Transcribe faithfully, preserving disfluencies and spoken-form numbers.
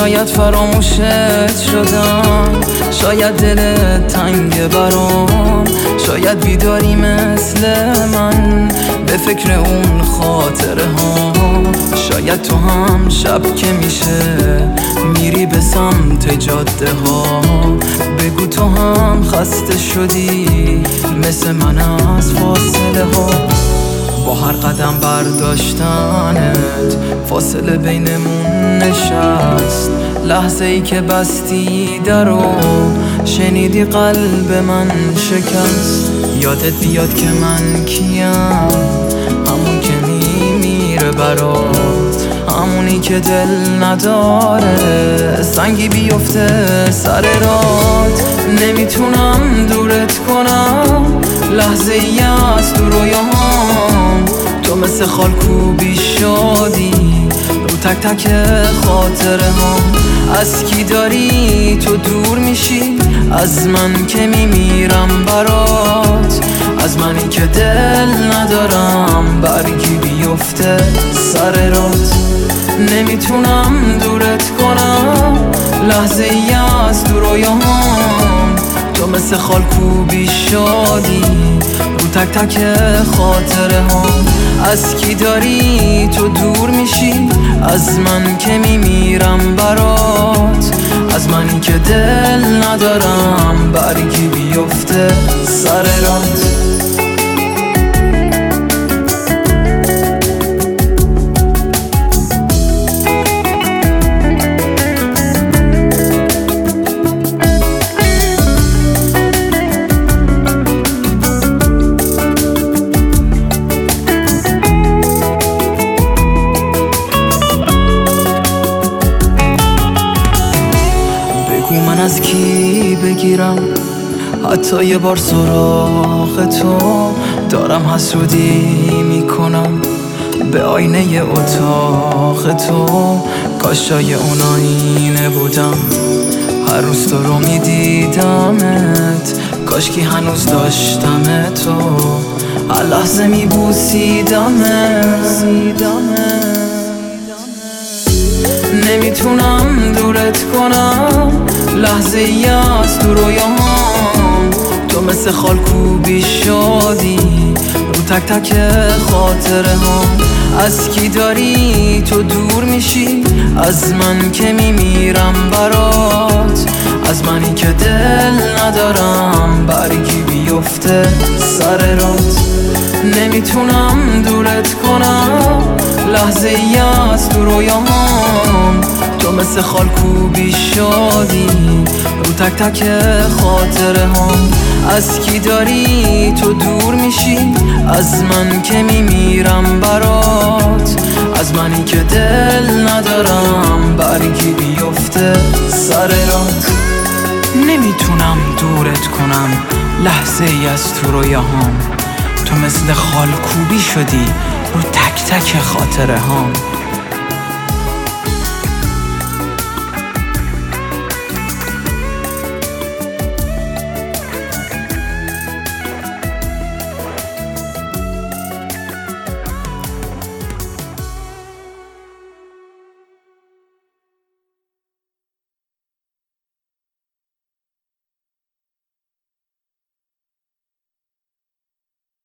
شاید فراموشت شدم، شاید دلت تنگ برام، شاید بیداری مثل من به فکر اون خاطره ها. شاید تو هم شب که میشه میری به سمت جاده ها. بگو تو هم خسته شدی مثل من از فاصله ها. با هر قدم برداشتنت فاصله بینمون نشست. لحظه ای که بستی درو شنیدی قلب من شکست. یادت بیاد که من کیم، همون که میمیره برات، همونی که دل نداره سنگی بیفته سر رات. نمیتونم دورت کنم لحظه ای از تو رویاهام. تو مثل خالکوبی شدی رو تک تک خاطره هم. از کی داری تو دور میشی؟ از من که میمیرم برات، از منی که دل ندارم برگی بیفته سر رات. نمیتونم دورت کنم لحظه ای از تو رویاهام. تو مثل خالکوبی شدی رو تک تک خاطره هم. از کی داری تو دور میشی؟ از من که میمیرم برات، از منی که دل ندارم برگی بیفته سر رات. من از کی بگیرم حتی یه بار سراغ تو؟ دارم حسودی میکنم به آینه اتاق تو. کاش جای اون آینه بودم، هر روز تو رو میدیدمت. کاش کی هنوز داشتم تو، هر لحظه میبوسیدمت. نمیتونم دورت کنم لحظه ای از تو رویاهام. تو مثل خالکوبی شدی رو تک تک خاطره هم. از کی داری تو دور میشی؟ از من که میمیرم برات، از منی که دل ندارم برگی بیفته سر رات. نمیتونم دورت کنم لحظه ای از تو رویاهام. تو مثل خالکوبی شدی رو تک تک خاطره هم. از کی داری تو دور میشی؟ از من که میمیرم برات، از منی که دل ندارم برگی بیفته سر رات. نمیتونم دورت کنم لحظه ای از تو رویاهام. تو مثل خالکوبی شدی رو تک تک خاطره هام.